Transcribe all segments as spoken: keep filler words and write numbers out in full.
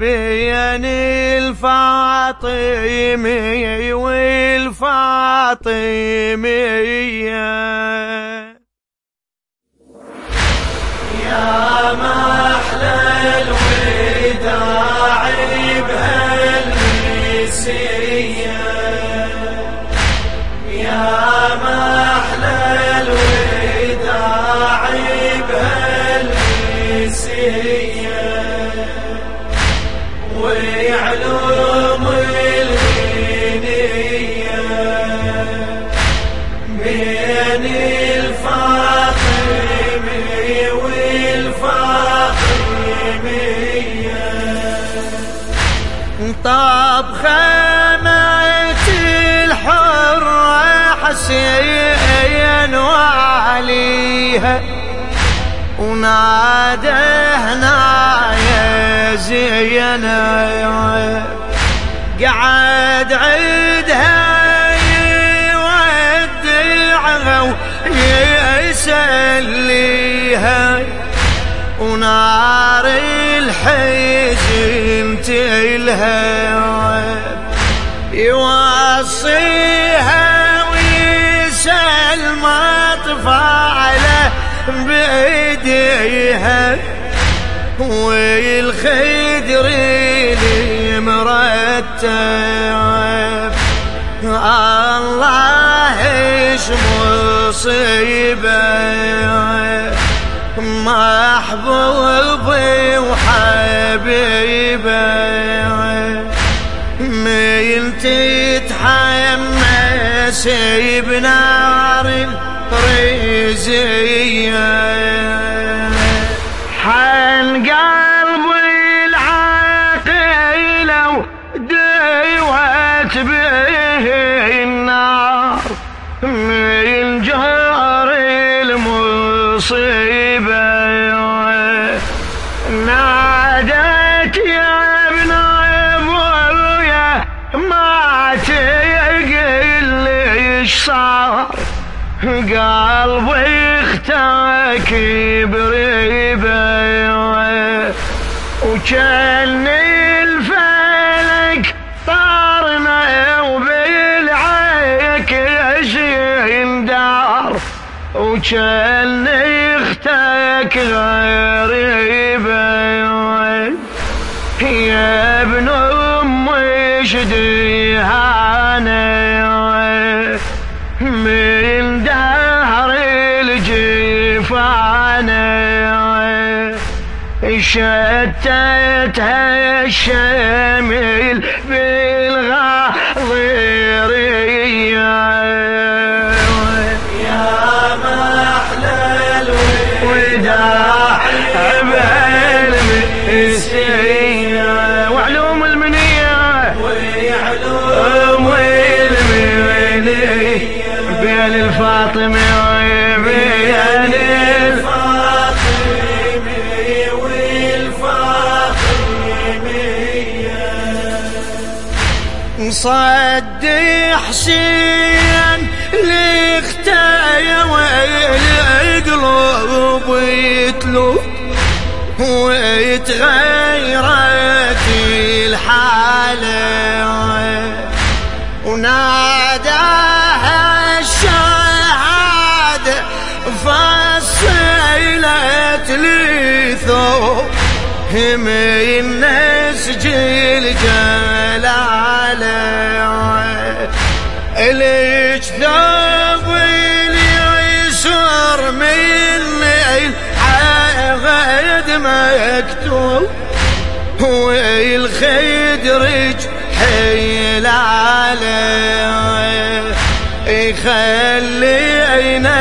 بين الفاطمي والفاطمية. يا محلى الوداع بهالنسية، يا محلى الوداع بهالنسية، ويعلوم الغنية بين الفاطمي والفاطمية. طاب خيمة الحر حسين وعليها، ونادهنا يا زينب، قعد عدها يودعها ويسليها، ونار الحزن تلهب يوصيها ويسلم اطفاله بايديها، والخدر اللي مرتب الله ايش مصيبه، محبوبي وحبيبه من تتحمس بنار الرزية. حن قلبي العاقل ودوت به النار من جهر المصيبة، نادت يا ابن ابويا ما تقل ايش صار، قلبي اختك بريبه، وكان الفلك طارنا وبالعيك يندار، وكان اختك غريبه، يا ابن امي شديهانه من دهر الجفانه، شتتها الشمل بالغاضرية. يا محلى الوداع بهالنسية، وعلوم المنية وعلوم المنية بين الفاطمي وبين الفاطمي والفاطمية. صد حسين لاختايا والقلوب يتلو، ويتغيرت الحالة، وناداها الشهادة فصلت لي ثوب من نسج الجلالة، ليش ثوب اليسر مني العهد مكتوب، والخدرج حيل عليه، يخلينا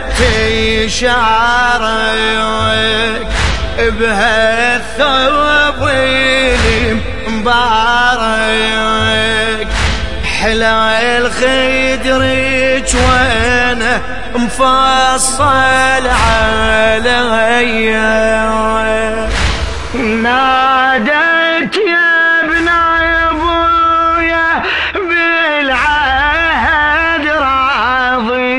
تشارك بهالثوب المبارك، حلا الخدرج وانا مفصل علي، نادت يا ابن ابويا بالعهد راضي،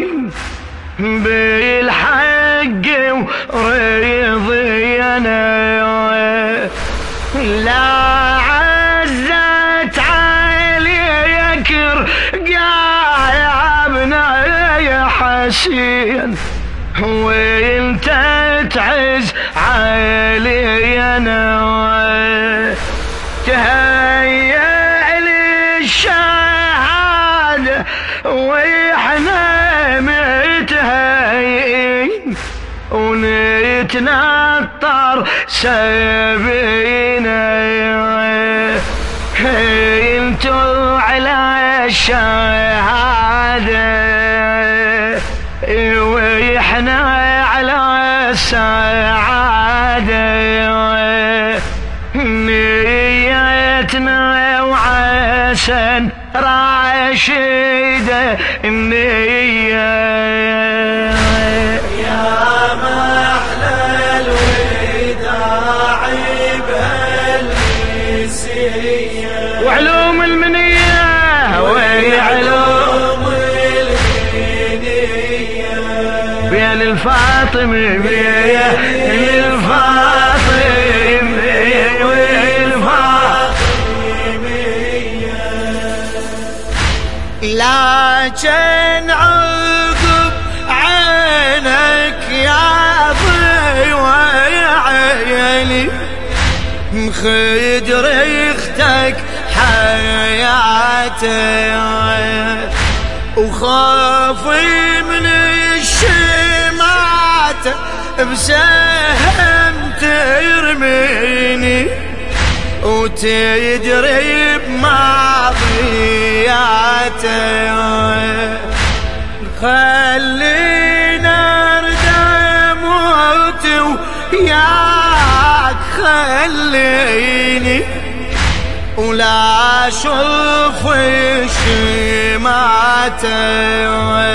بالحق ورضي انا لا راسيا وانت تعز علينا تهيأ للشهادة واحنا متهيئين ونتنطر سبينا انتو على الشهادة واحنا على السعادة نيتنا وعسن راشدة النية يا محلى الوداع بهالنسية وعلوم المنية وعلوم المنية بين الفاطمة بين الفاطمة لكن عقب عينك يا ضوى عيني مخدر اختك حياتي وخافي من الشمات بسهم ترميني وتدري بماضياتي خلينا ارد اموت وياك خليني ولا اشوف الشماتي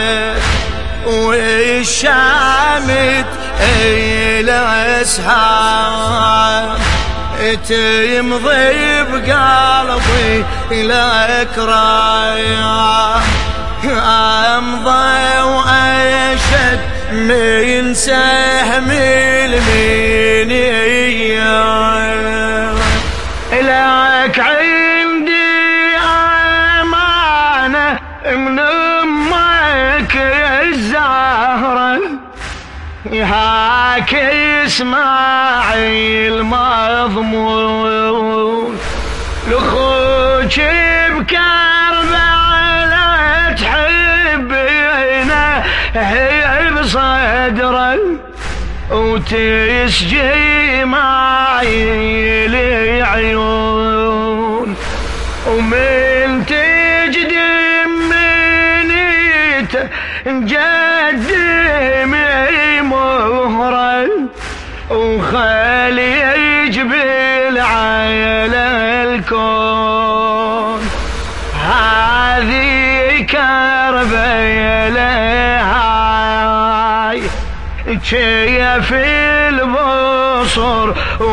والشامت الاسهام تمضي بقلبي لك رايح امضي واشد من سهم المنية لك عندي امانة من امك الزهرة هاك اسماعيل مضمون لخوك بكربلاء تحبينا هي بصدره وتسجي معي العيون ومن تجدم منيته نقدمي مهرة وخلي يجبل على الكون هذه كربلاء هاي كيف البصر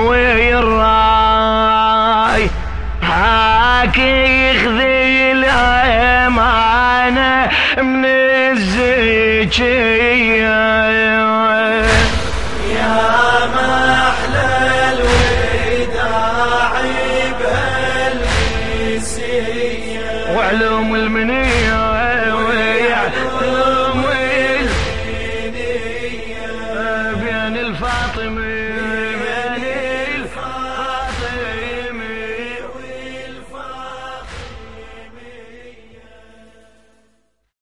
والراي هاك يخذي الأمانة من الزكية يا محلى الوداع بهالنسية وعلوم المنية وعلوم المنية بين الفاطمة